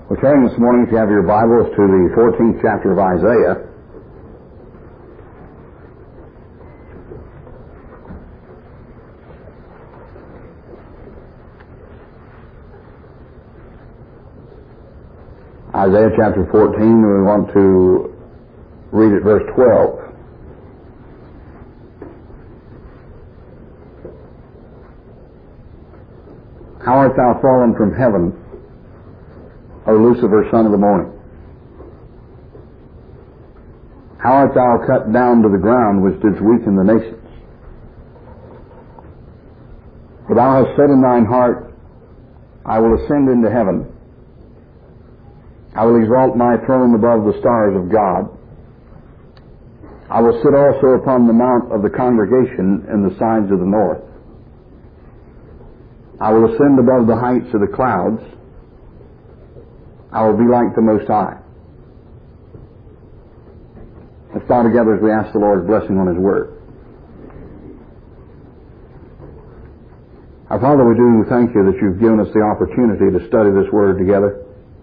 We're turning this morning, if you have your Bibles, to the 14th chapter of Isaiah. Isaiah chapter 14, we want to read at verse 12. How art thou fallen from heaven, O Lucifer, son of the morning? How art thou cut down to the ground, which didst weaken the nations? For thou hast said in thine heart, I will ascend into heaven. I will exalt my throne above the stars of God. I will sit also upon the mount of the congregation in the sides of the north. I will ascend above the heights of the clouds. I will be like the Most High. Let's bow together as we ask the Lord's blessing on His Word. Our Father, we do thank You that You've given us the opportunity to study this Word together.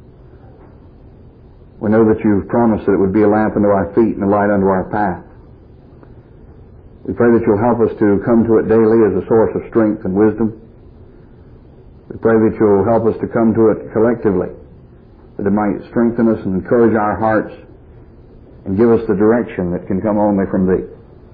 We know that You've promised that it would be a lamp unto our feet and a light unto our path. We pray that You'll help us to come to it daily as a source of strength and wisdom. We pray that You'll help us to come to it collectively, that it might strengthen us and encourage our hearts and give us the direction that can come only from Thee.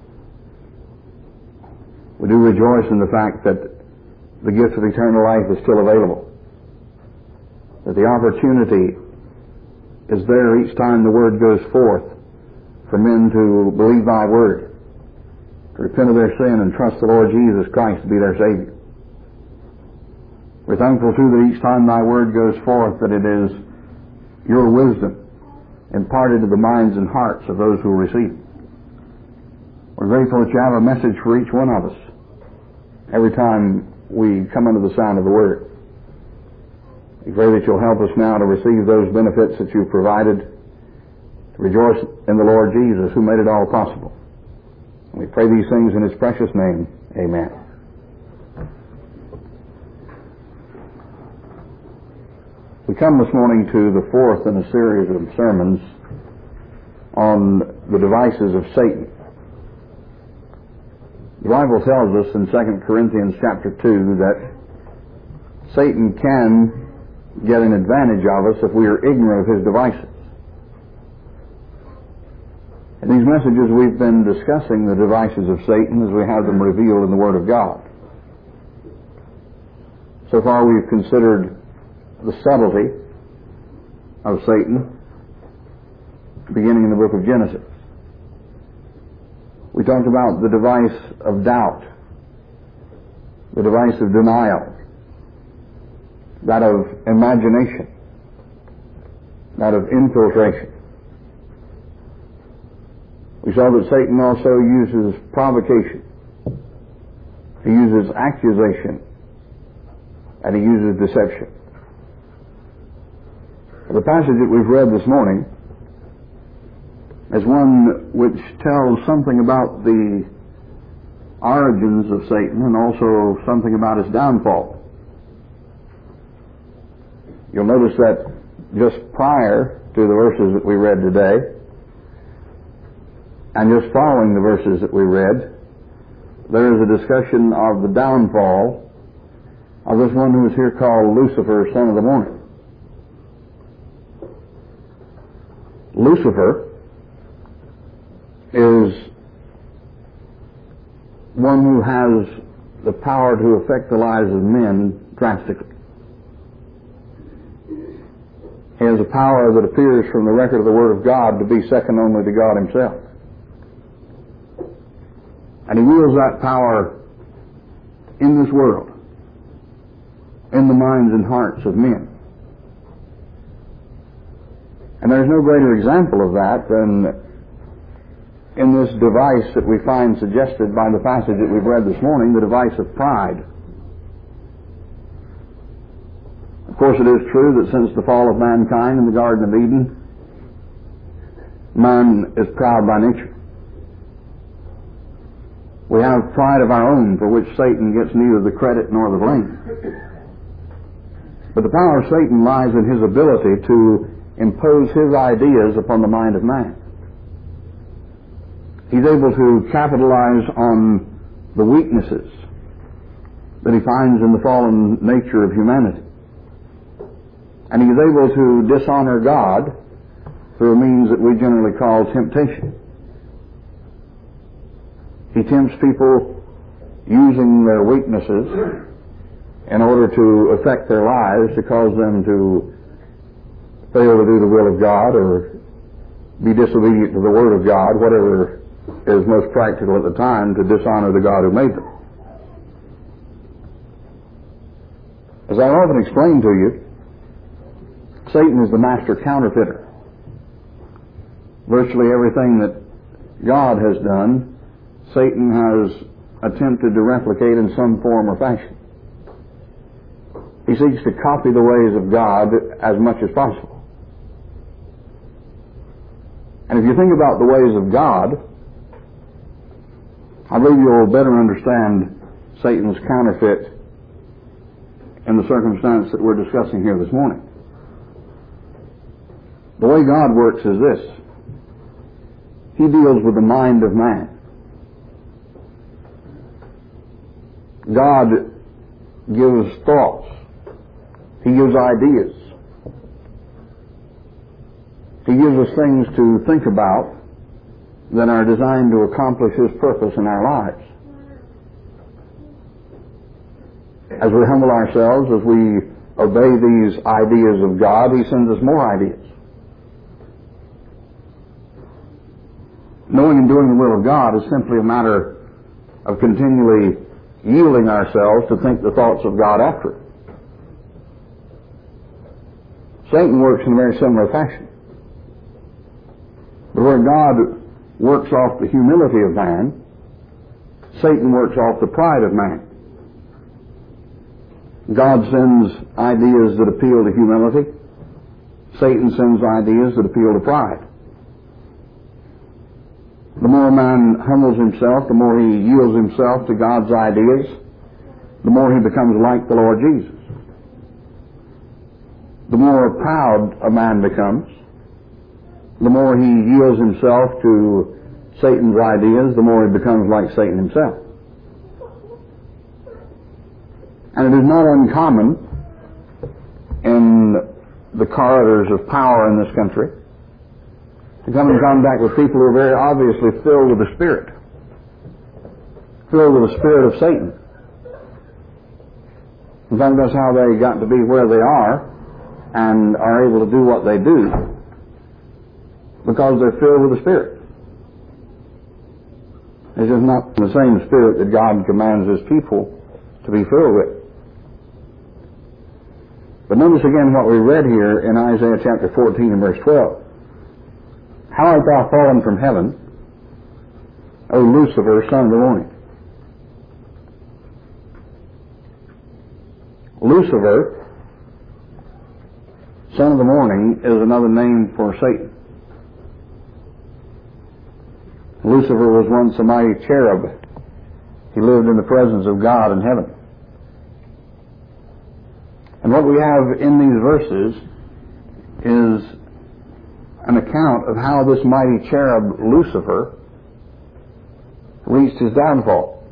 We do rejoice in the fact that the gift of eternal life is still available, that the opportunity is there each time the Word goes forth for men to believe Thy Word, to repent of their sin and trust the Lord Jesus Christ to be their Savior. We're thankful, too, that each time Thy Word goes forth, that it is Your wisdom imparted to the minds and hearts of those who receive it. We're grateful that You have a message for each one of us every time we come under the sound of the Word. We pray that You'll help us now to receive those benefits that You've provided, to rejoice in the Lord Jesus, who made it all possible. And we pray these things in His precious name. Amen. We come this morning to the fourth in a series of sermons on the devices of Satan. The Bible tells us in 2 Corinthians chapter 2 that Satan can get an advantage of us if we are ignorant of his devices. In these messages we've been discussing the devices of Satan as we have them revealed in the Word of God. So far we've considered the subtlety of Satan, beginning in the book of Genesis. We talked about the device of doubt, the device of denial, that of imagination, that of infiltration. We saw that Satan also uses provocation, he uses accusation, and he uses deception. The passage that we've read this morning is one which tells something about the origins of Satan and also something about his downfall. You'll notice that just prior to the verses that we read today, and just following the verses that we read, there is a discussion of the downfall of this one who is here called Lucifer, son of the morning. Lucifer is one who has the power to affect the lives of men drastically. He has a power that appears from the record of the Word of God to be second only to God Himself. And he wields that power in this world, in the minds and hearts of men. And there's no greater example of that than in this device that we find suggested by the passage that we've read this morning, the device of pride. Of course, it is true that since the fall of mankind in the Garden of Eden, man is proud by nature. We have pride of our own for which Satan gets neither the credit nor the blame. But the power of Satan lies in his ability to impose his ideas upon the mind of man. He's able to capitalize on the weaknesses that he finds in the fallen nature of humanity. And he's able to dishonor God through a means that we generally call temptation. He tempts people using their weaknesses in order to affect their lives, to cause them to fail to do the will of God or be disobedient to the Word of God, whatever is most practical at the time, to dishonor the God who made them. As I often explain to you, Satan is the master counterfeiter. Virtually everything that God has done, Satan has attempted to replicate in some form or fashion. He seeks to copy the ways of God as much as possible. And if you think about the ways of God, I believe you'll better understand Satan's counterfeit in the circumstance that we're discussing here this morning. The way God works is this. He deals with the mind of man. God gives thoughts. He gives ideas. He gives us things to think about that are designed to accomplish His purpose in our lives. As we humble ourselves, as we obey these ideas of God, He sends us more ideas. Knowing and doing the will of God is simply a matter of continually yielding ourselves to think the thoughts of God after it. Satan works in a very similar fashion. But where God works off the humility of man, Satan works off the pride of man. God sends ideas that appeal to humility. Satan sends ideas that appeal to pride. The more a man humbles himself, the more he yields himself to God's ideas, the more he becomes like the Lord Jesus. The more proud a man becomes, the more he yields himself to Satan's ideas, the more he becomes like Satan himself. And it is not uncommon in the corridors of power in this country to come in contact with people who are very obviously filled with the Spirit. Filled with the Spirit of Satan. In fact, that's how they got to be where they are and are able to do what they do, because they're filled with the Spirit. It's just not the same Spirit that God commands His people to be filled with. But notice again what we read here in Isaiah chapter 14 and verse 12. How art thou fallen from heaven, O Lucifer, son of the morning? Lucifer, son of the morning, is another name for Satan. Lucifer was once a mighty cherub. He lived in the presence of God in heaven. And what we have in these verses is an account of how this mighty cherub Lucifer reached his downfall.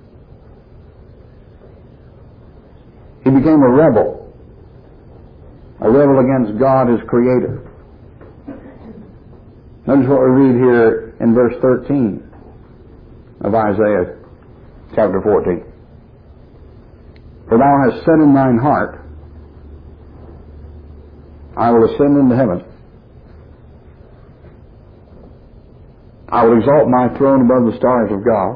He became a rebel against God, His Creator. Notice what we read here in verse 13 of Isaiah chapter 14. For thou hast said in thine heart, I will ascend into heaven. I will exalt my throne above the stars of God.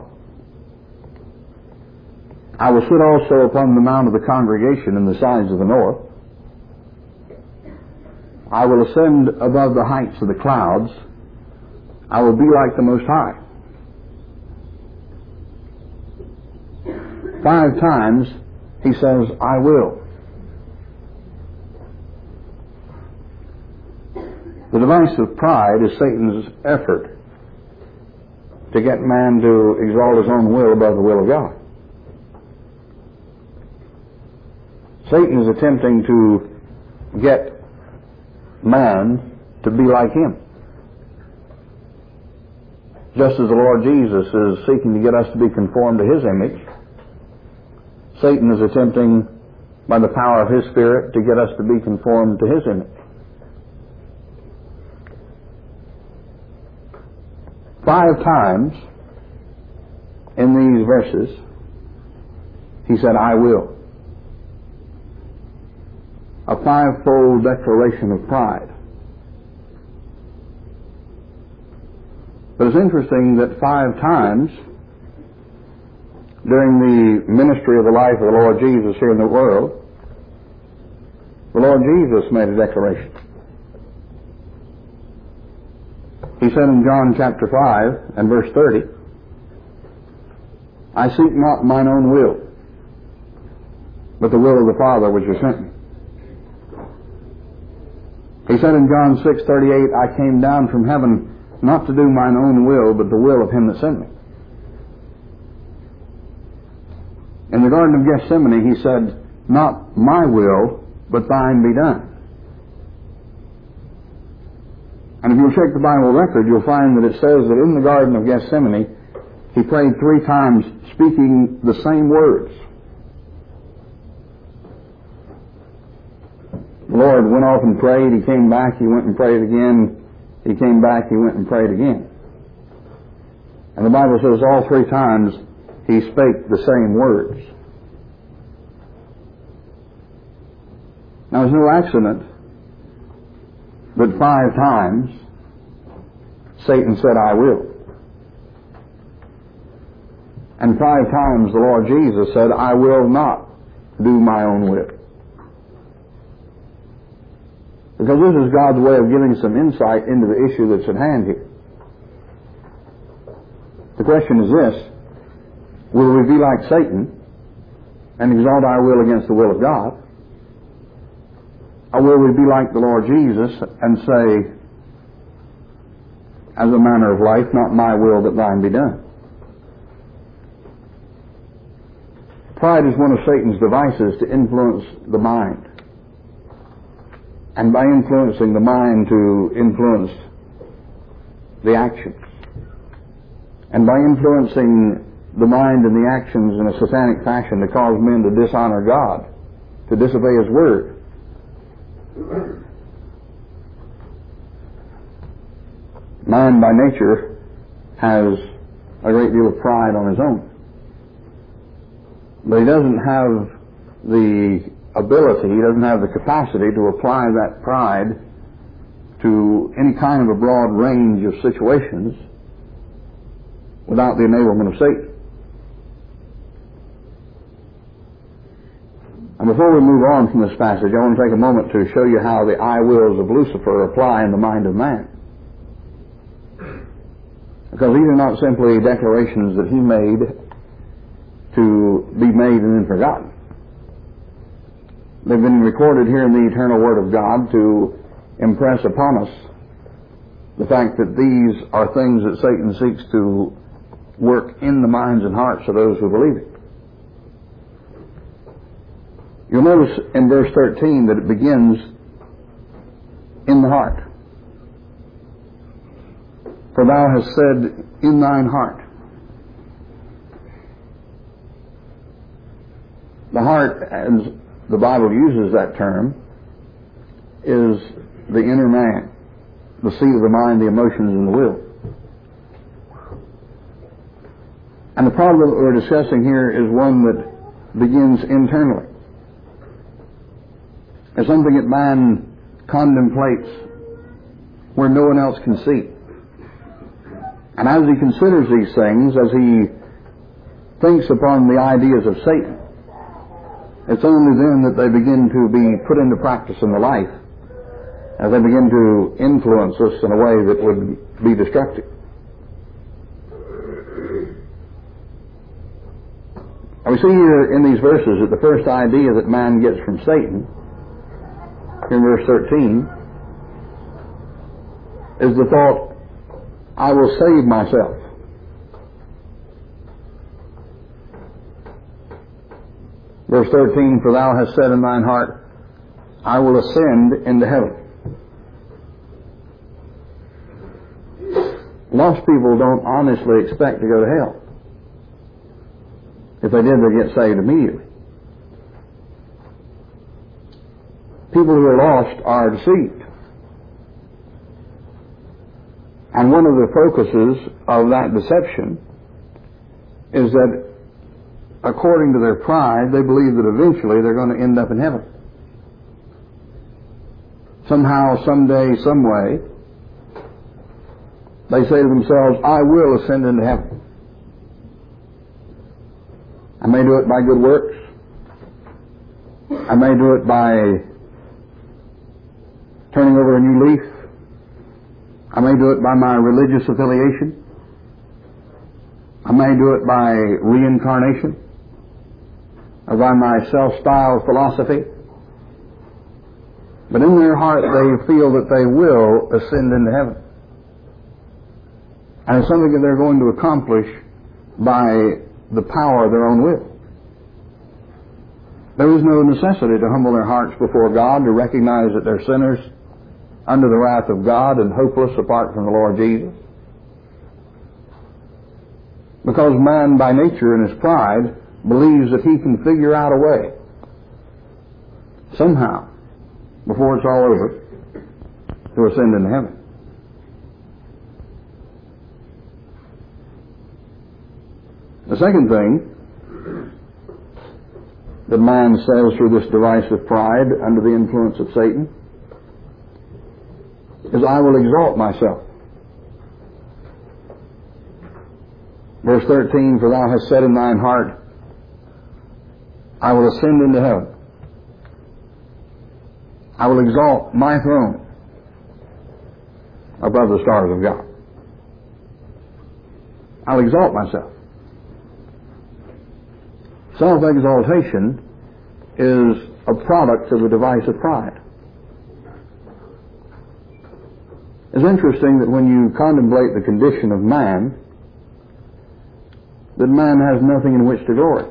I will sit also upon the mount of the congregation in the sides of the north. I will ascend above the heights of the clouds. I will be like the Most High. 5 times he says, I will. The device of pride is Satan's effort to get man to exalt his own will above the will of God. Satan is attempting to get man to be like him. Just as the Lord Jesus is seeking to get us to be conformed to his image, Satan is attempting, by the power of his Spirit, to get us to be conformed to his image. 5 times in these verses, he said, I will. A 5-fold declaration of pride. But it's interesting that 5 times during the ministry of the life of the Lord Jesus here in the world, the Lord Jesus made a declaration. He said in John chapter 5 and verse 30, I seek not mine own will, but the will of the Father which has sent me. He said in John 6:38, I came down from heaven not to do mine own will, but the will of him that sent me. In the Garden of Gethsemane, he said, not my will, but thine be done. And if you'll check the Bible record, you'll find that it says that in the Garden of Gethsemane, he prayed 3 times speaking the same words. The Lord went off and prayed, he came back, he went and prayed again, he came back, he went and prayed again. And the Bible says all 3 times he spake the same words. Now it's no accident that 5 times Satan said, I will. And 5 times the Lord Jesus said, I will not do my own will. Because this is God's way of giving some insight into the issue that's at hand here. The question is this: will we be like Satan and exalt our will against the will of God? Or will we be like the Lord Jesus and say, as a manner of life, not my will, but thine be done? Pride is one of Satan's devices to influence the mind. And by influencing the mind, to influence the actions. And by influencing the mind and the actions in a satanic fashion to cause men to dishonor God, to disobey his word. Man by nature has a great deal of pride on his own. But he doesn't have the ability, he doesn't have the capacity to apply that pride to any kind of a broad range of situations without the enablement of Satan. And before we move on from this passage, I want to take a moment to show you how the I wills of Lucifer apply in the mind of man. Because these are not simply declarations that he made to be made and then forgotten. They've been recorded here in the eternal Word of God to impress upon us the fact that these are things that Satan seeks to work in the minds and hearts of those who believe it. You'll notice in verse 13 that it begins in the heart. For thou hast said in thine heart. The heart, as the Bible uses that term, is the inner man, the seat of the mind, the emotions, and the will. And the problem that we're discussing here is one that begins internally. It's something that man contemplates where no one else can see. And as he considers these things, as he thinks upon the ideas of Satan, it's only then that they begin to be put into practice in the life, as they begin to influence us in a way that would be destructive. And we see here in these verses that the first idea that man gets from Satan, in verse 13, is the thought, I will save myself. '" 'Cause Verse 13, for thou hast said in thine heart, I will ascend into heaven. Lost people don't honestly expect to go to hell. If they did, they'd get saved immediately. People who are lost are deceived. And one of the focuses of that deception is that according to their pride, they believe that eventually they're going to end up in heaven. Somehow, someday, some way, they say to themselves, I will ascend into heaven. I may do it by good works. I may do it by turning over a new leaf. I may do it by my religious affiliation. I may do it by reincarnation, or by my self-styled philosophy. But in their heart they feel that they will ascend into heaven. And it's something that they're going to accomplish by the power of their own will. There is no necessity to humble their hearts before God, to recognize that they're sinners under the wrath of God and hopeless apart from the Lord Jesus. Because man by nature in his pride believes that he can figure out a way somehow, before it's all over, to ascend into heaven. The second thing that man says through this device of pride under the influence of Satan is, I will exalt myself. Verse 13, for thou hast said in thine heart, I will ascend into heaven. I will exalt my throne above the stars of God. I'll exalt myself. Self-exaltation is a product of the device of pride. It's interesting that when you contemplate the condition of man, that man has nothing in which to glory.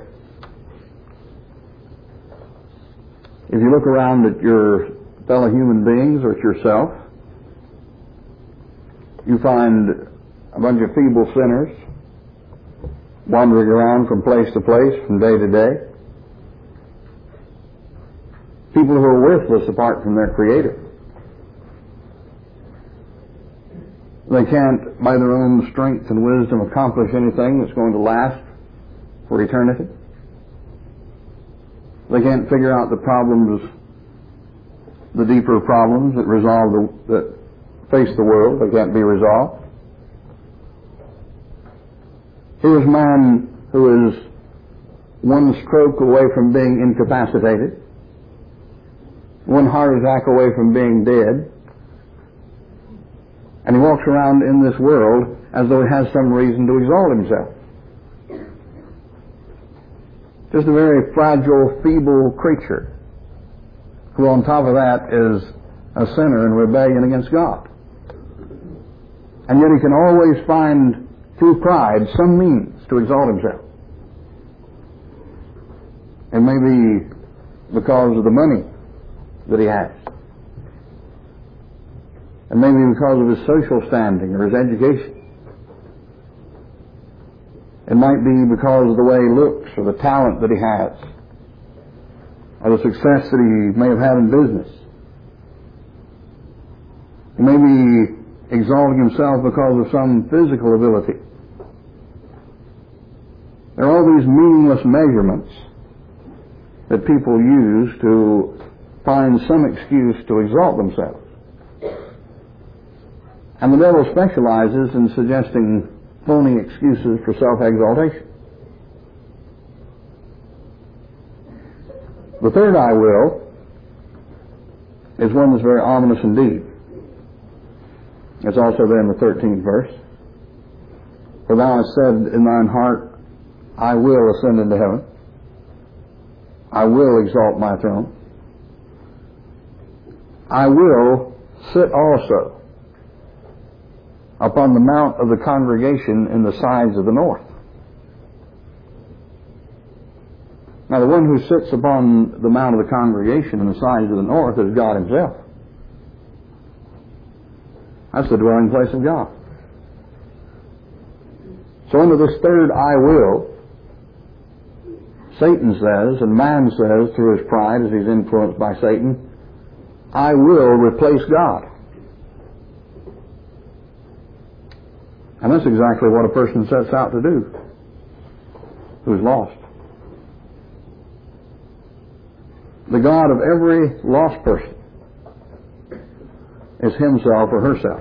If you look around at your fellow human beings or at yourself, you find a bunch of feeble sinners wandering around from place to place, from day to day. People who are worthless apart from their Creator. They can't, by their own strength and wisdom, accomplish anything that's going to last for eternity. They can't figure out the problems, the deeper problems that face the world. They can't be resolved. Here's man who is one stroke away from being incapacitated, one heart attack away from being dead, and he walks around in this world as though he has some reason to exalt himself. Just a very fragile, feeble creature who on top of that is a sinner in rebellion against God. And yet he can always find, through pride, some means to exalt himself. It may be because of the money that he has. It may be because of his social standing or his education. It might be because of the way he looks or the talent that he has or the success that he may have had in business. He may be exalting himself because of some physical ability. There are all these meaningless measurements that people use to find some excuse to exalt themselves. And the devil specializes in suggesting phony excuses for self-exaltation. The third I will is one that's very ominous indeed. It's also there in the 13th verse. For thou hast said in thine heart, I will ascend into heaven. I will exalt my throne. I will sit also upon the mount of the congregation in the sides of the north. Now, the one who sits upon the mount of the congregation in the sides of the north is God himself. That's the dwelling place of God. So under this third I will, Satan says, and man says through his pride as he's influenced by Satan, I will replace God. And that's exactly what a person sets out to do who's lost. The God of every lost person is himself or herself.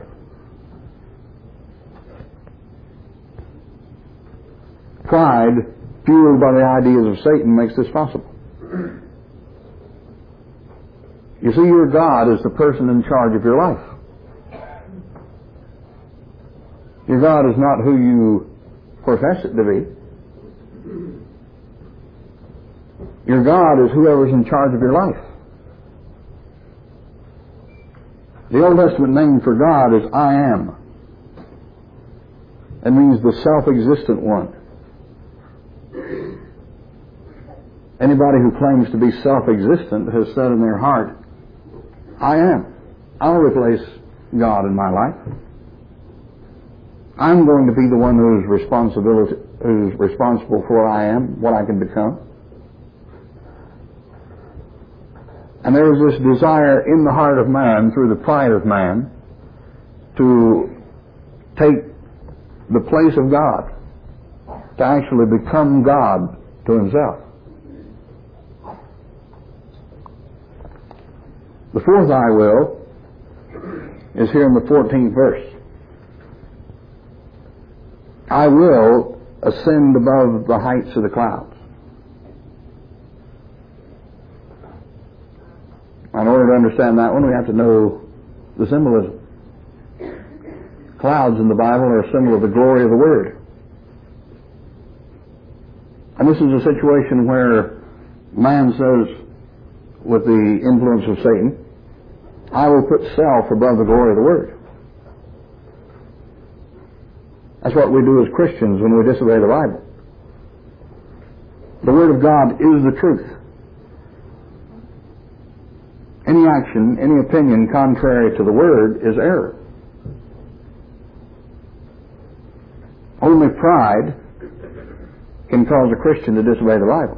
Pride, fueled by the ideas of Satan, makes this possible. You see, your God is the person in charge of your life. Your God is not who you profess it to be. Your God is whoever's in charge of your life. The Old Testament name for God is I am. It means the self-existent one. Anybody who claims to be self-existent has said in their heart, I am. I'll replace God in my life. I'm going to be the one who's responsible for what I am, what I can become. And there is this desire in the heart of man, through the pride of man, to take the place of God, to actually become God to himself. The fourth I will is here in the 14th verse. I will ascend above the heights of the clouds. In order to understand that one, we have to know the symbolism. Clouds in the Bible are a symbol of the glory of the Word. And this is a situation where man says, with the influence of Satan, I will put self above the glory of the Word. That's what we do as Christians when we disobey the Bible. The Word of God is the truth. Any action, any opinion contrary to the Word is error. Only pride can cause a Christian to disobey the Bible.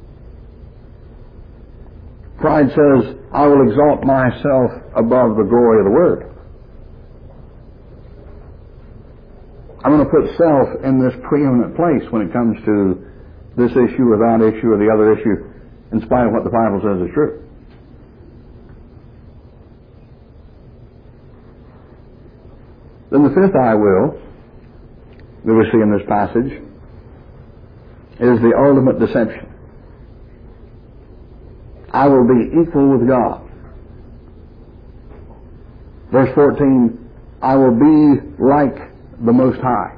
Pride says, I will exalt myself above the glory of the Word. I'm going to put self in this preeminent place when it comes to this issue or that issue or the other issue, in spite of what the Bible says is true. Then the fifth I will that we see in this passage is the ultimate deception. I will be equal with God. Verse 14, I will be like the Most High.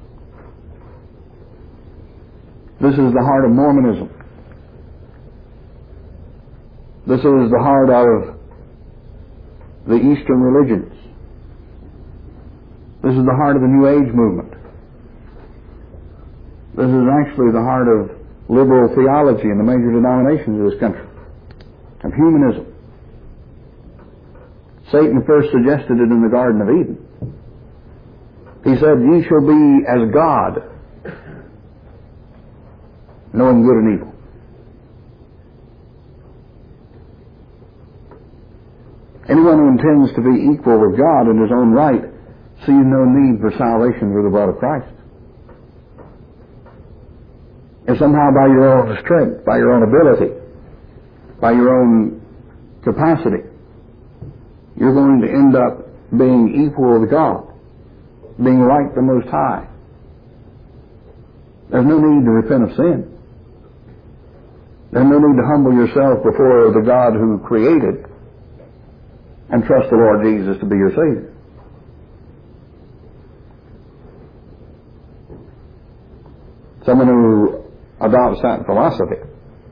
This is the heart of Mormonism. This is the heart of the Eastern religions. This is the heart of the New Age movement. This is actually the heart of liberal theology in the major denominations of this country, of humanism. Satan first suggested it in the Garden of Eden. He said, ye shall be as God, knowing good and evil. Anyone who intends to be equal with God in his own right sees no need for salvation through the blood of Christ. If somehow by your own strength, by your own ability, by your own capacity, you're going to end up being equal with God, being like the Most High, there's no need to repent of sin. There's no need to humble yourself before the God who created and trust the Lord Jesus to be your Savior. Someone who adopts that philosophy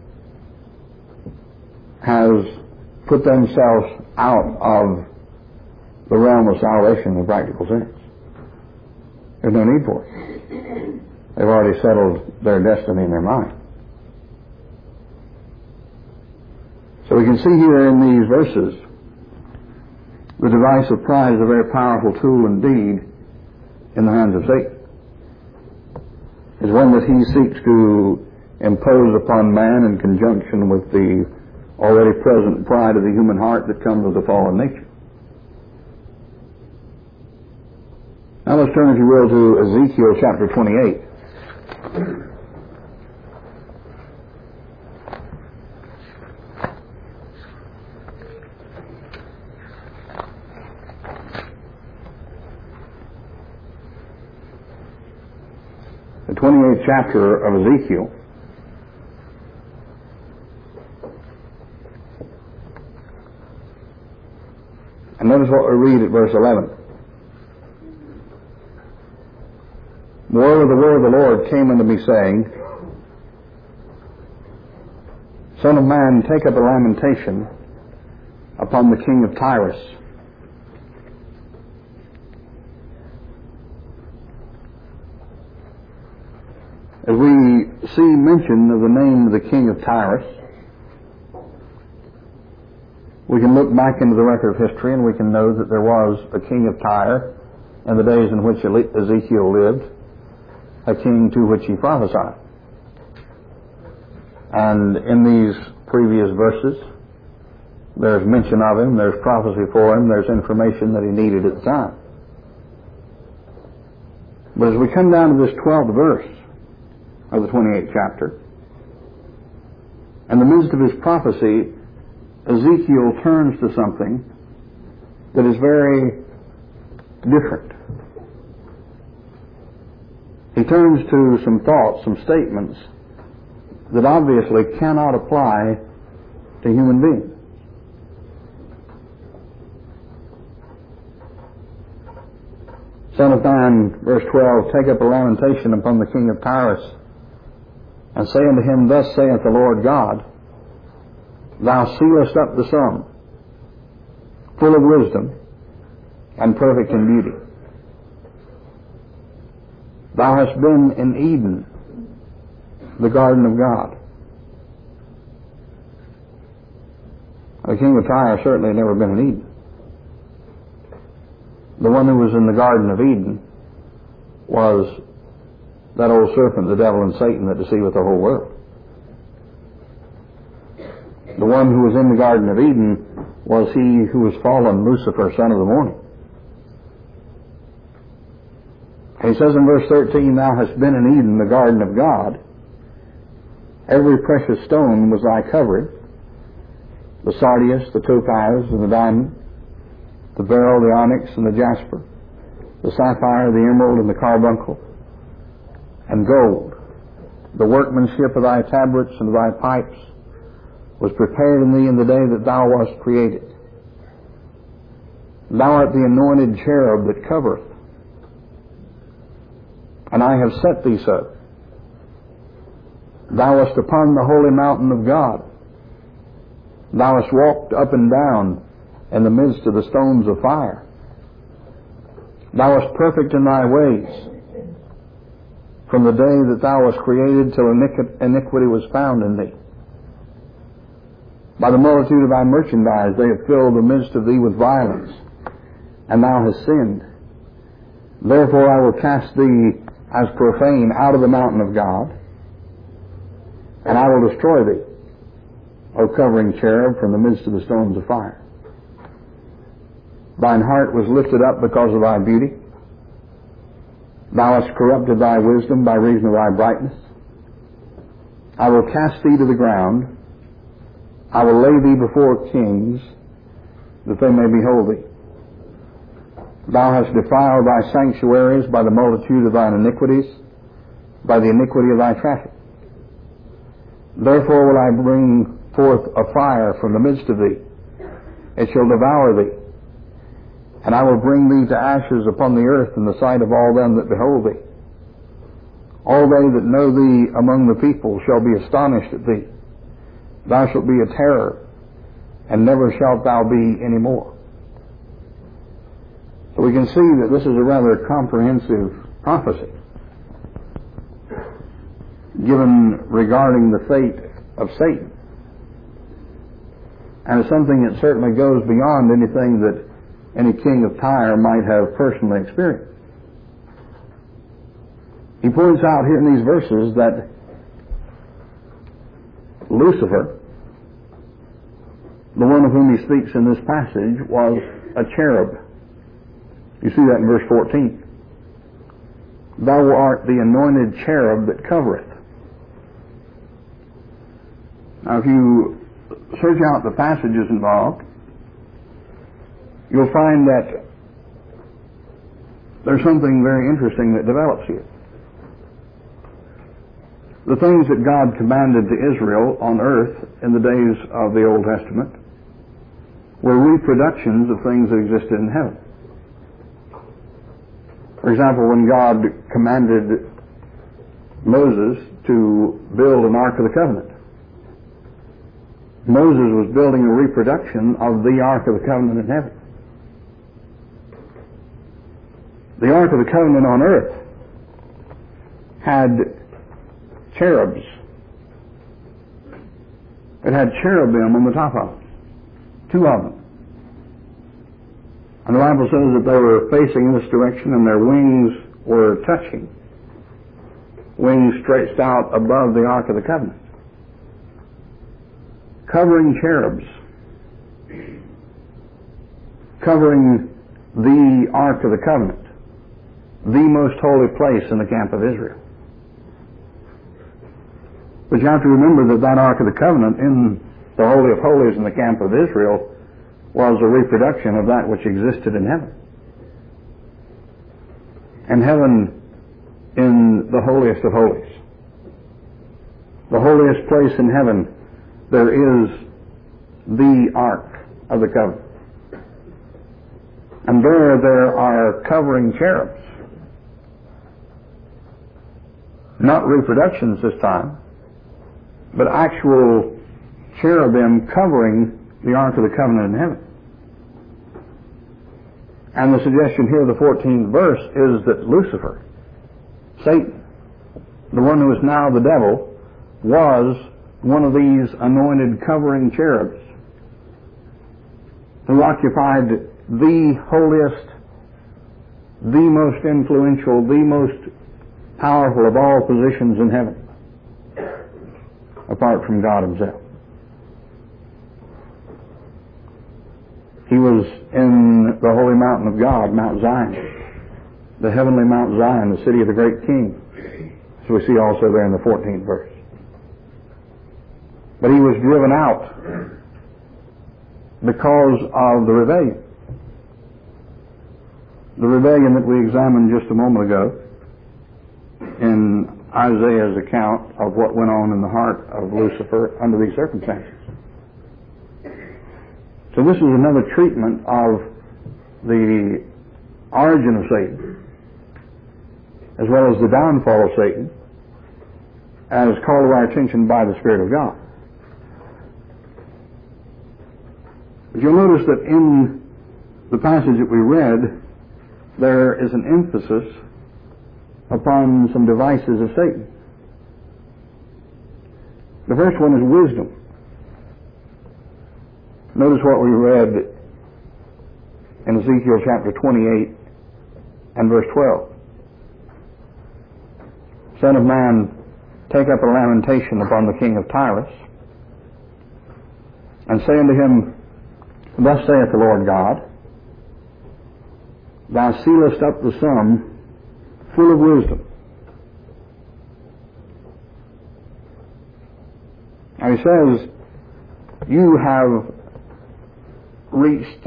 has put themselves out of the realm of salvation in a practical sense. There's no need for it. They've already settled their destiny in their mind. we can see here in these verses the device of pride is a very powerful tool indeed in the hands of Satan. It's one that he seeks to impose upon man in conjunction with the already present pride of the human heart that comes with the fallen nature. Now let's turn, if you will, to Ezekiel chapter 28. The 28th chapter of Ezekiel. And notice what we read at verse 11. Moreover, the word of the Lord came unto me, saying, Son of man, take up a lamentation upon the king of Tyrus. As we see mention of the name of the king of Tyrus, we can look back into the record of history and we can know that there was a king of Tyre in the days in which Ezekiel lived, a king to which he prophesied. And in these previous verses, there's mention of him, there's prophecy for him, there's information that he needed at the time. But as we come down to this 12th verse of the 28th chapter, in the midst of his prophecy, Ezekiel turns to something that is very different. He turns to some thoughts, some statements that obviously cannot apply to human beings. Son of man, verse 12, take up a lamentation upon the king of Tyrus, and say unto him, Thus saith the Lord God, Thou sealest up the sum, full of wisdom, and perfect in beauty. Thou hast been in Eden, the garden of God. The king of Tyre certainly had never been in Eden. The one who was in the garden of Eden was that old serpent, the devil and Satan, that deceiveth the whole world. The one who was in the garden of Eden was he who was fallen, Lucifer, son of the morning. He says in verse 13, Thou hast been in Eden, the garden of God. Every precious stone was thy covering, the sardius, the topaz, and the diamond, the beryl, the onyx, and the jasper, the sapphire, the emerald, and the carbuncle, and gold. The workmanship of thy tabrets and of thy pipes was prepared in thee in the day that thou wast created. Thou art the anointed cherub that covereth, and I have set thee so. Thou wast upon the holy mountain of God. Thou hast walked up and down in the midst of the stones of fire. Thou wast perfect in thy ways, from the day that thou wast created till iniquity was found in thee. By the multitude of thy merchandise they have filled the midst of thee with violence, and thou hast sinned. Therefore I will cast thee as profane out of the mountain of God, and I will destroy thee, O covering cherub, from the midst of the stones of fire. Thine heart was lifted up because of thy beauty. Thou hast corrupted thy wisdom by reason of thy brightness. I will cast thee to the ground. I will lay thee before kings, that they may behold thee. Thou hast defiled thy sanctuaries by the multitude of thine iniquities, by the iniquity of thy traffic. Therefore will I bring forth a fire from the midst of thee. It shall devour thee. And I will bring thee to ashes upon the earth in the sight of all them that behold thee. All they that know thee among the people shall be astonished at thee. Thou shalt be a terror, and never shalt thou be any more. So we can see that this is a rather comprehensive prophecy given regarding the fate of Satan. and it's something that certainly goes beyond anything that any king of Tyre might have personally experienced. He points out here in these verses that Lucifer, the one of whom he speaks in this passage, was a cherub. You see that in verse 14. Thou art the anointed cherub that covereth. Now if you search out the passages involved, you'll find that there's something very interesting that develops here. The things that God commanded to Israel on earth in the days of the Old Testament were reproductions of things that existed in heaven. For example, when God commanded Moses to build an Ark of the Covenant, Moses was building a reproduction of the Ark of the Covenant in heaven. The Ark of the Covenant on earth had cherubs. It had cherubim on the top of it. 2 of them. And the Bible says that they were facing this direction and their wings were touching. Wings stretched out above the Ark of the Covenant. Covering cherubs. Covering the Ark of the Covenant. The most holy place in the camp of Israel. But you have to remember that that Ark of the Covenant in the Holy of Holies in the camp of Israel was a reproduction of that which existed in heaven. And heaven in the holiest of holies. The holiest place in heaven, there is the Ark of the Covenant. And there are covering cherubs. Not reproductions this time, but actual cherubim covering the Ark of the Covenant in heaven. And the suggestion here, the 14th verse, is that Lucifer, Satan, the one who is now the devil, was one of these anointed covering cherubs who occupied the holiest, the most influential, the most powerful of all positions in heaven, apart from God himself. He was in the holy mountain of God, Mount Zion, the heavenly Mount Zion, the city of the great king. So we see also there in the 14th verse. But he was driven out because of the rebellion. The rebellion that we examined just a moment ago in Isaiah's account of what went on in the heart of Lucifer under these circumstances. So this is another treatment of the origin of Satan, as well as the downfall of Satan, as called to our attention by the Spirit of God. But you'll notice that in the passage that we read, there is an emphasis upon some devices of Satan. The first one is wisdom. Notice what we read in Ezekiel chapter 28 and verse 12. Son of man, take up a lamentation upon the king of Tyrus, and say unto him, Thus saith the Lord God, Thou sealest up the sum full of wisdom. Now he says, you have reached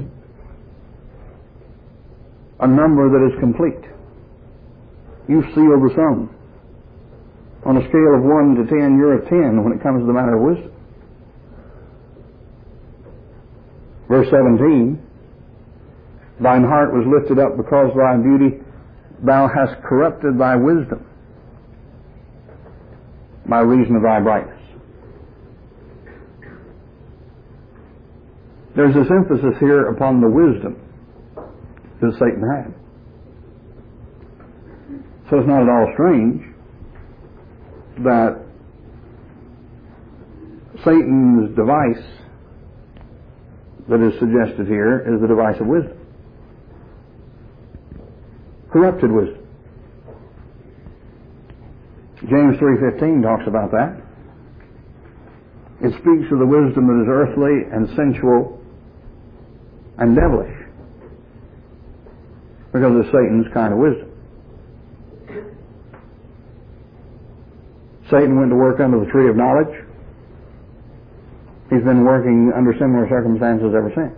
a number that is complete. You've sealed the sum. On a scale of 1 to 10, you're a 10 when it comes to the matter of wisdom. Verse 17, Thine heart was lifted up because of thy beauty. Thou hast corrupted thy wisdom by reason of thy brightness. There's this emphasis here upon the wisdom that Satan had. So it's not at all strange that Satan's device that is suggested here is the device of wisdom. Corrupted wisdom. James 3:15 talks about that. It speaks of the wisdom that is earthly and sensual and devilish, because of Satan's kind of wisdom. Satan went to work under the tree of knowledge. He's been working under similar circumstances ever since.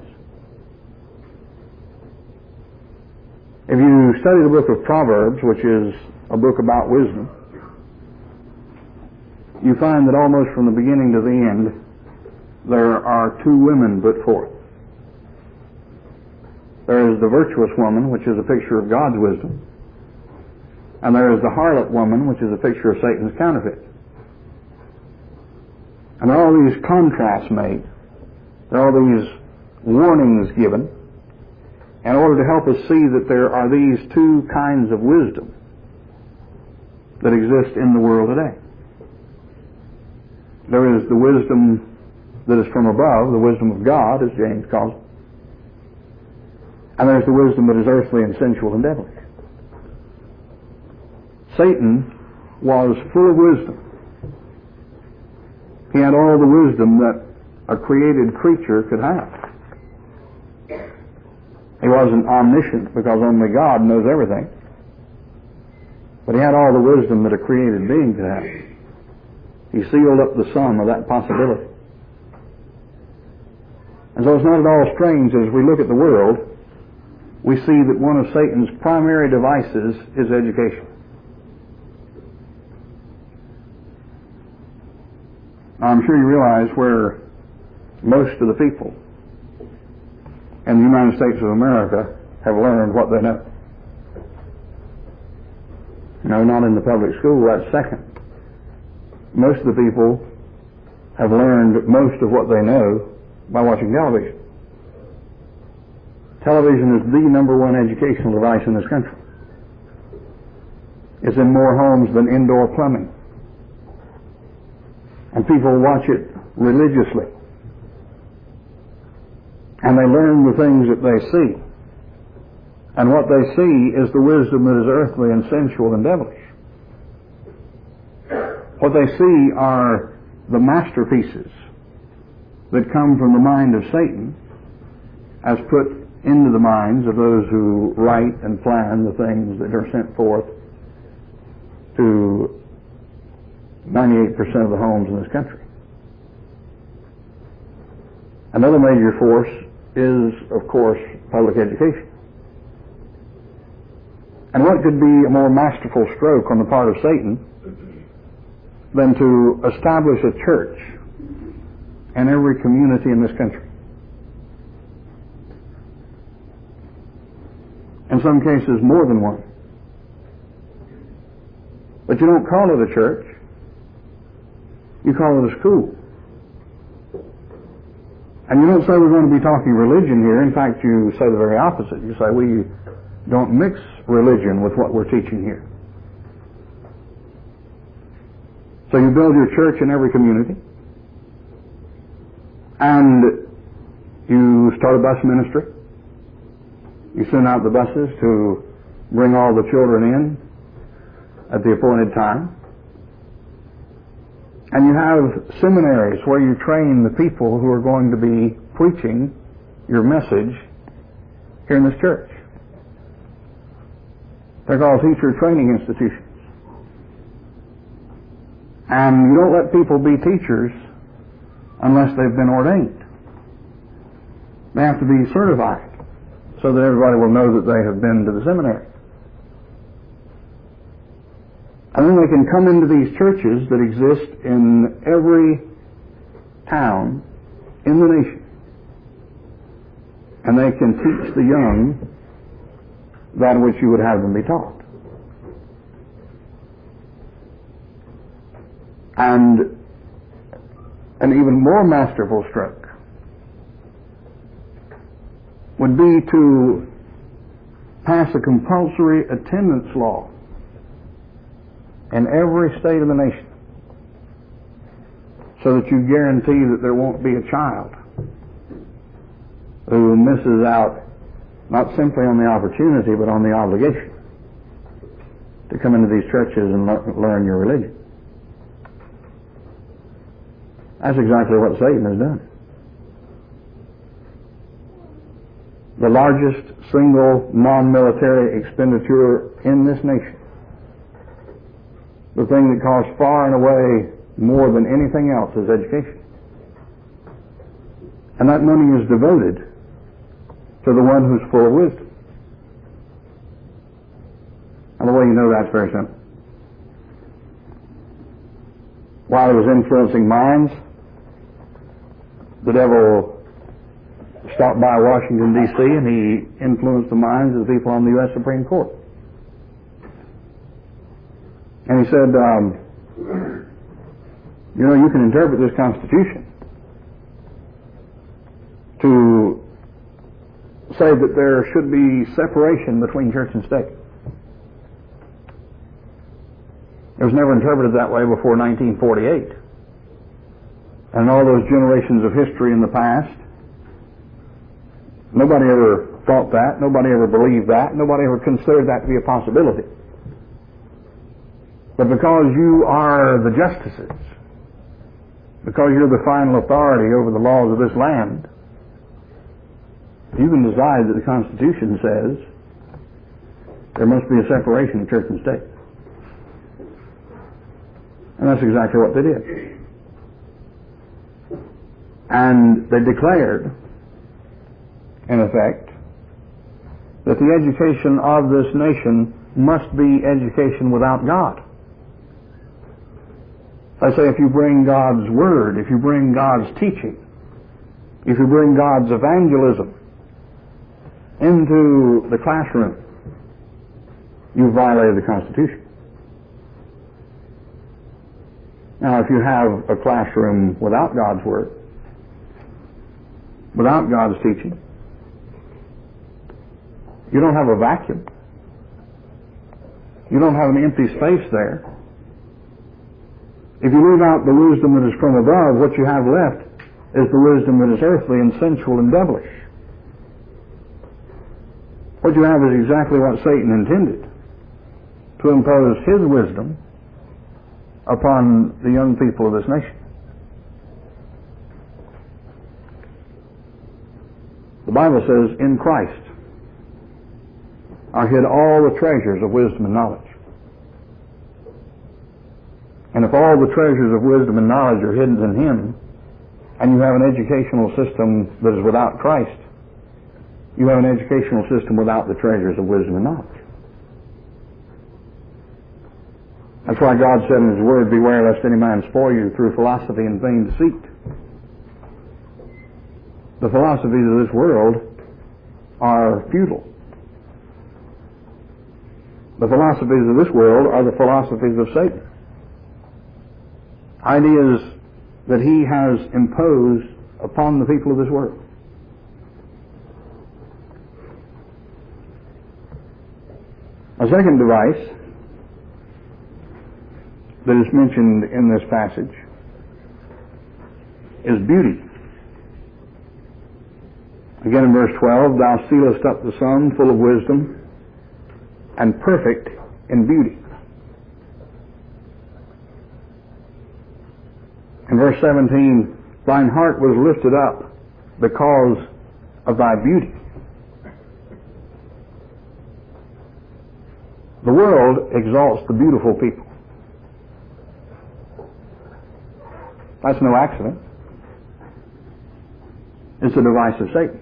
If you study the book of Proverbs, which is a book about wisdom, you find that almost from the beginning to the end, there are two women put forth. There is the virtuous woman, which is a picture of God's wisdom, and there is the harlot woman, which is a picture of Satan's counterfeit. And there are all these contrasts made. There are all these warnings given in order to help us see that there are these two kinds of wisdom that exist in the world today. There is the wisdom that is from above, the wisdom of God, as James calls it. And there's the wisdom that is earthly and sensual and devilish. Satan was full of wisdom. He had all the wisdom that a created creature could have. He wasn't omniscient, because only God knows everything. But he had all the wisdom that a created being could have. He sealed up the sum of that possibility. And so it's not at all strange, as we look at the world, we see that one of Satan's primary devices is education. Now, I'm sure you realize where most of the people in the United States of America have learned what they know. No, not in the public school, that's second. Most of the people have learned most of what they know by watching television. Television is the number one educational device in this country. It's in more homes than indoor plumbing. And people watch it religiously. And they learn the things that they see. And what they see is the wisdom that is earthly and sensual and devilish. What they see are the masterpieces that come from the mind of Satan as put into the minds of those who write and plan the things that are sent forth to 98% of the homes in this country. Another major force is, of course, public education. And what could be a more masterful stroke on the part of Satan than to establish a church in every community in this country? In some cases, more than one. But you don't call it a church. You call it a school. And you don't say we're going to be talking religion here. In fact, you say the very opposite. You say we don't mix religion with what we're teaching here. So you build your church in every community. And you start a bus ministry. You send out the buses to bring all the children in at the appointed time. And you have seminaries where you train the people who are going to be preaching your message here in this church. They're called teacher training institutions. And you don't let people be teachers unless they've been ordained. They have to be certified so that everybody will know that they have been to the seminary. And then they can come into these churches that exist in every town in the nation. And they can teach the young that which you would have them be taught. And an even more masterful stroke would be to pass a compulsory attendance law in every state of the nation, so that you guarantee that there won't be a child who misses out not simply on the opportunity but on the obligation to come into these churches and learn your religion. That's exactly what Satan has done. The largest single non-military expenditure in this nation, the thing that costs far and away more than anything else, is education. And that money is devoted to the one who's full of wisdom. And the way you know that's very simple. While he was influencing minds, the devil stopped by Washington, D.C., and he influenced the minds of the people on the U.S. Supreme Court. And he said, you can interpret this Constitution to say that there should be separation between church and state. It was never interpreted that way before 1948. And all those generations of history in the past, nobody ever thought that, nobody ever believed that, nobody ever considered that to be a possibility. But because you are the justices, because you're the final authority over the laws of this land, you can decide that the Constitution says there must be a separation of church and state. And that's exactly what they did. And they declared, in effect, that the education of this nation must be education without God. I say, if you bring God's Word, if you bring God's teaching, if you bring God's evangelism into the classroom, you violated the Constitution. Now, if you have a classroom without God's Word, without God's teaching, you don't have a vacuum. You don't have an empty space there. If you leave out the wisdom that is from above, what you have left is the wisdom that is earthly and sensual and devilish. What you have is exactly what Satan intended, to impose his wisdom upon the young people of this nation. The Bible says, in Christ are hid all the treasures of wisdom and knowledge. And if all the treasures of wisdom and knowledge are hidden in Him, and you have an educational system that is without Christ, you have an educational system without the treasures of wisdom and knowledge. That's why God said in His Word, beware lest any man spoil you through philosophy and vain deceit. The philosophies of this world are futile. The philosophies of this world are the philosophies of Satan. Ideas that he has imposed upon the people of this world. A second device that is mentioned in this passage is beauty. Again in verse 12, thou sealest up the sun full of wisdom and perfect in beauty. In verse 17, thine heart was lifted up because of thy beauty. The world exalts the beautiful people. That's no accident. It's a device of Satan.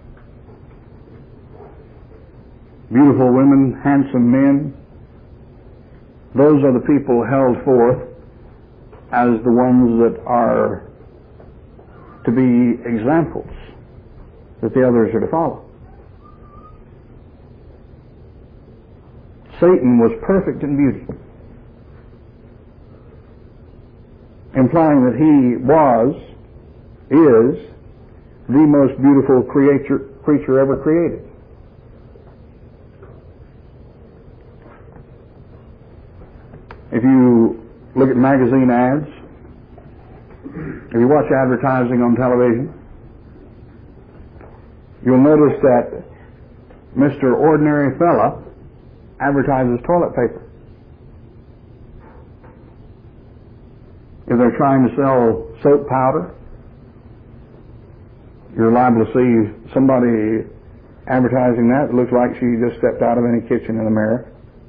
Beautiful women, handsome men, those are the people held forth as the ones that are to be examples that the others are to follow. Satan was perfect in beauty, implying that he is the most beautiful creature ever created. If you look at magazine ads, if you watch advertising on television, You'll notice that Mr. Ordinary Fella advertises toilet paper. If they're trying to sell soap powder, you're liable to see somebody advertising that. It looks like she just stepped out of any kitchen in America.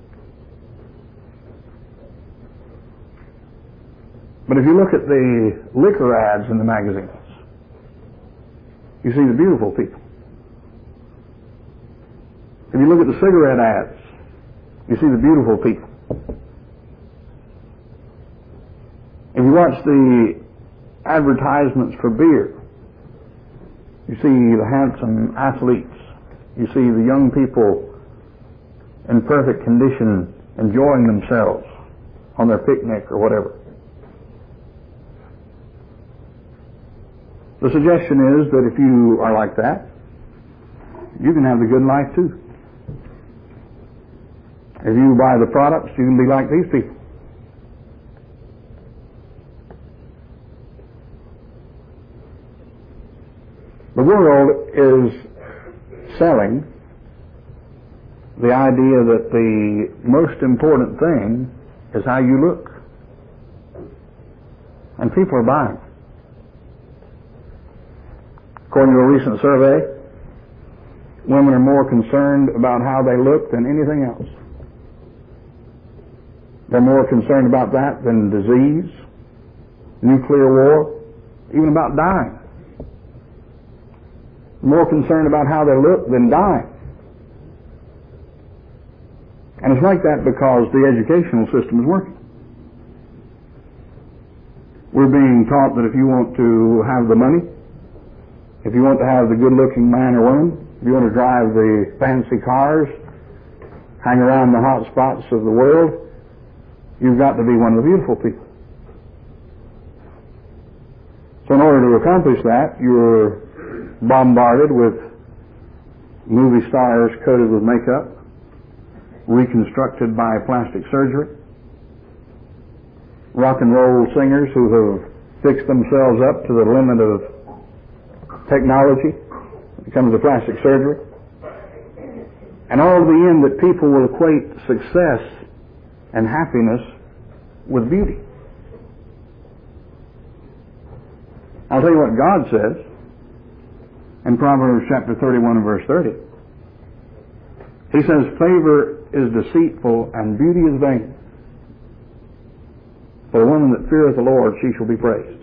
But if you look at the liquor ads in the magazines, you see the beautiful people. If you look at the cigarette ads, you see the beautiful people. If you watch the advertisements for beer, you see the handsome athletes. You see the young people in perfect condition enjoying themselves on their picnic or whatever. The suggestion is that if you are like that, you can have the good life too. If you buy the products, you can be like these people. The world is selling the idea that the most important thing is how you look. And people are buying. According to a recent survey, women are more concerned about how they look than anything else. They're more concerned about that than disease, nuclear war, even about dying. More concerned about how they look than dying. And it's like that because the educational system is working. We're being taught that if you want to have the money, if you want to have the good-looking man or woman, if you want to drive the fancy cars, hang around the hot spots of the world, you've got to be one of the beautiful people. So in order to accomplish that, you're bombarded with movie stars coated with makeup, reconstructed by plastic surgery, rock and roll singers who have fixed themselves up to the limit of technology when it comes to plastic surgery, and all to the end that people will equate success and happiness with beauty. I'll tell you what God says in Proverbs chapter 31 and verse 30. He says, favor is deceitful and beauty is vain. For the woman that feareth the Lord, she shall be praised.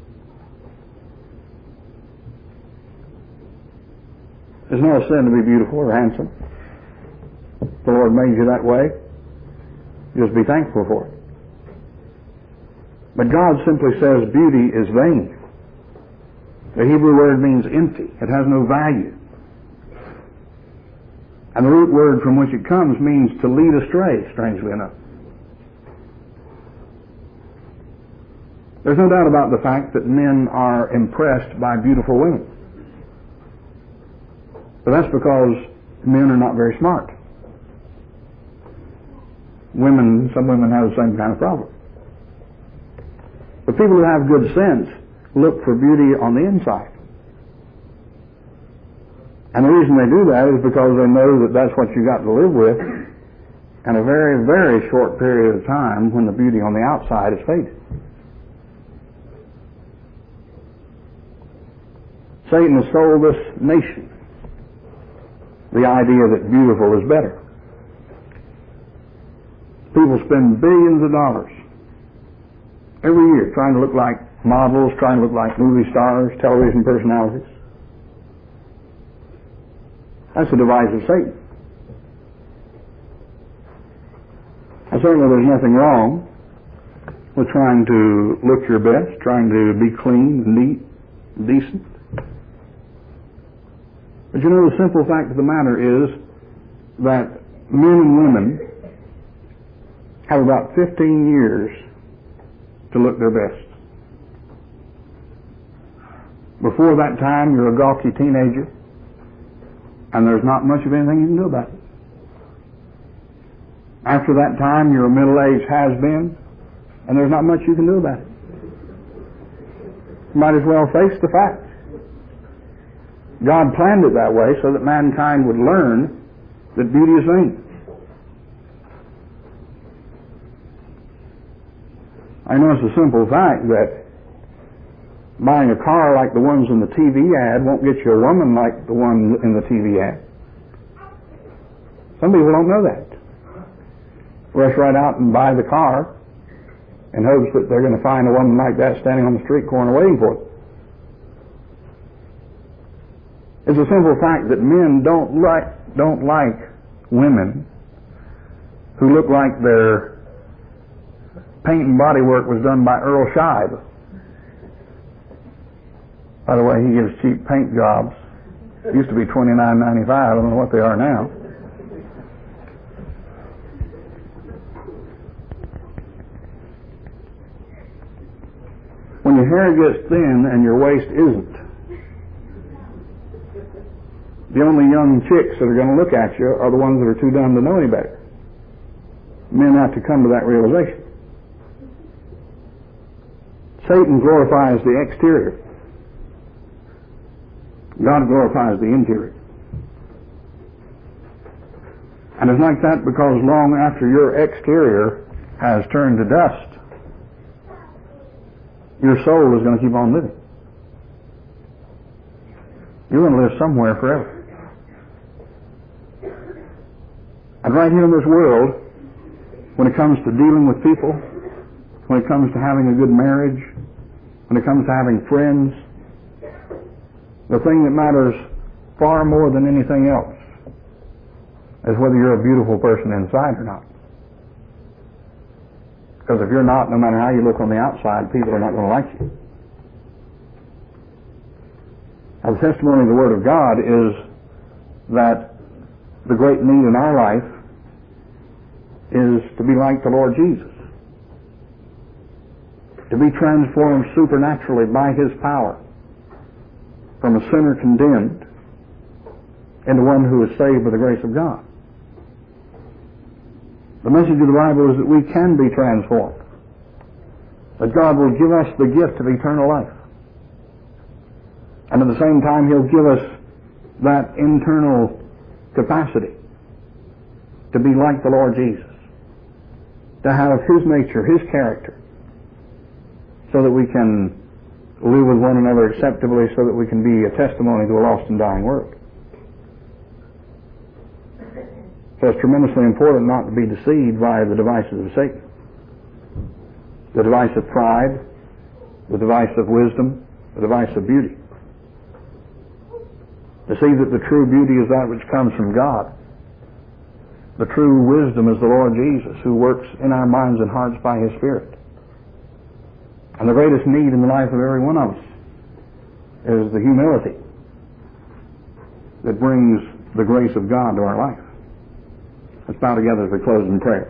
It's not a sin to be beautiful or handsome. The Lord made you that way. Just be thankful for it. But God simply says beauty is vain. The Hebrew word means empty. It has no value. And the root word from which it comes means to lead astray, strangely enough. There's no doubt about the fact that men are impressed by beautiful women. But that's because men are not very smart. Some women have the same kind of problem. But people who have good sense look for beauty on the inside. And the reason they do that is because they know that that's what you got to live with in a very, very short period of time when the beauty on the outside is faded. Satan has sold this nation the idea that beautiful is better. People spend billions of dollars every year trying to look like models, trying to look like movie stars, television personalities. That's a device of Satan. And certainly there's nothing wrong with trying to look your best, trying to be clean and neat and decent. But you know, the simple fact of the matter is that men and women have about 15 years to look their best. Before that time, you're a gawky teenager, and there's not much of anything you can do about it. After that time, you're a middle-aged has-been, and there's not much you can do about it. You might as well face the fact. God planned it that way so that mankind would learn that beauty is vain. I know it's a simple fact that buying a car like the ones in the TV ad won't get you a woman like the one in the TV ad. Some people don't know that. Rush right out and buy the car in hopes that they're going to find a woman like that standing on the street corner waiting for them. It's a simple fact that men don't like women who look like their paint and body work was done by Earl Scheib. By the way, he gives cheap paint jobs. It used to be $29.95. I don't know what they are now. When your hair gets thin and your waist isn't, the only young chicks that are going to look at you are the ones that are too dumb to know any better. Men have to come to that realization. Satan glorifies the exterior. God glorifies the interior. And it's like that because long after your exterior has turned to dust, your soul is going to keep on living. You're going to live somewhere forever. And right here in this world, when it comes to dealing with people, when it comes to having a good marriage, when it comes to having friends, the thing that matters far more than anything else is whether you're a beautiful person inside or not. Because if you're not, no matter how you look on the outside, people are not going to like you. Now, the testimony of the Word of God is that the great need in our life is to be like the Lord Jesus. To be transformed supernaturally by His power from a sinner condemned into one who is saved by the grace of God. The message of the Bible is that we can be transformed. That God will give us the gift of eternal life. And at the same time, He'll give us that internal capacity to be like the Lord Jesus. To have His nature, His character, so that we can live with one another acceptably, so that we can be a testimony to a lost and dying world. So it's tremendously important not to be deceived by the devices of Satan. The device of pride, the device of wisdom, the device of beauty. To see that the true beauty is that which comes from God. The true wisdom is the Lord Jesus, who works in our minds and hearts by His Spirit. And the greatest need in the life of every one of us is the humility that brings the grace of God to our life. Let's bow together as we close in prayer.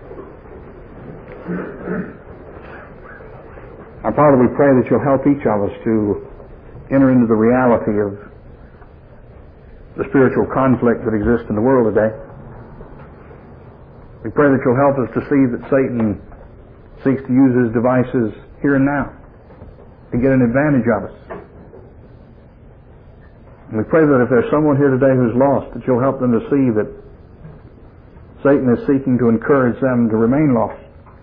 Our Father, we pray that You'll help each of us to enter into the reality of the spiritual conflict that exists in the world today. We pray that You'll help us to see that Satan seeks to use his devices here and now to get an advantage of us. And we pray that if there's someone here today who's lost, that You'll help them to see that Satan is seeking to encourage them to remain lost.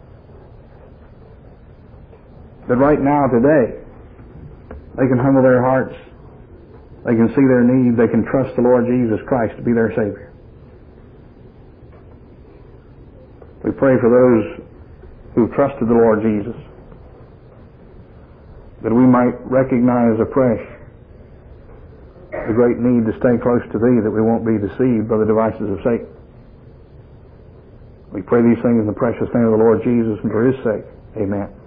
That right now, today, they can humble their hearts, they can see their need, they can trust the Lord Jesus Christ to be their Savior. We pray for those who've trusted the Lord Jesus, that we might recognize afresh the great need to stay close to Thee, that we won't be deceived by the devices of Satan. We pray these things in the precious name of the Lord Jesus and for His sake. Amen.